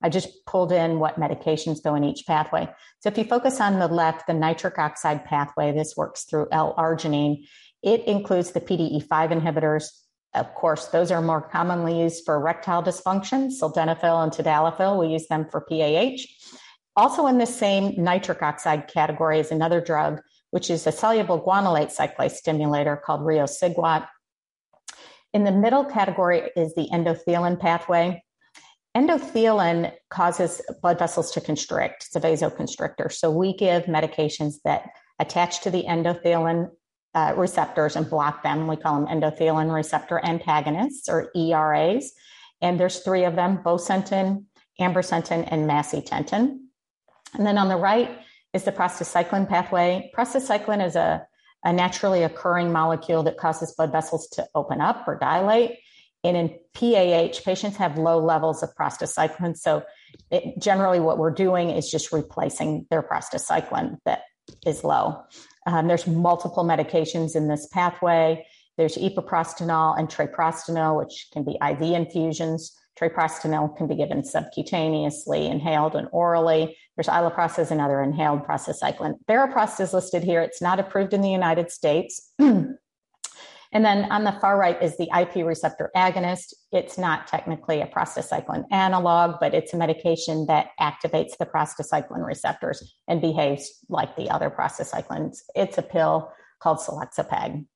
I just pulled in what medications go in each pathway. So if you focus on the left, the nitric oxide pathway, this works through L-arginine. It includes the PDE5 inhibitors. Of course, those are more commonly used for erectile dysfunction, sildenafil and tadalafil. We use them for PAH. Also in the same nitric oxide category is another drug, which is a soluble guanylate cyclase stimulator called riociguat. In the middle category is the endothelin pathway. Endothelin causes blood vessels to constrict. It's a vasoconstrictor. So we give medications that attach to the endothelin receptors and block them. We call them endothelin receptor antagonists, or ERAs. And there's 3 of them: bosentan, ambrisentan, and macitentan. And then on the right is the prostacyclin pathway. Prostacyclin is a naturally occurring molecule that causes blood vessels to open up or dilate. And in PAH, patients have low levels of prostacyclin. So generally what we're doing is just replacing their prostacyclin that is low. There's multiple medications in this pathway. There's epoprostenol and treprostinil, which can be IV infusions. Treprostinil can be given subcutaneously, inhaled, and orally. There's iloprost, another inhaled prostacyclin. Variprost is listed here. It's not approved in the United States. And then on the far right is the IP receptor agonist. It's not technically a prostacyclin analog, but it's a medication that activates the prostacyclin receptors and behaves like the other prostacyclins. It's a pill called selexipag.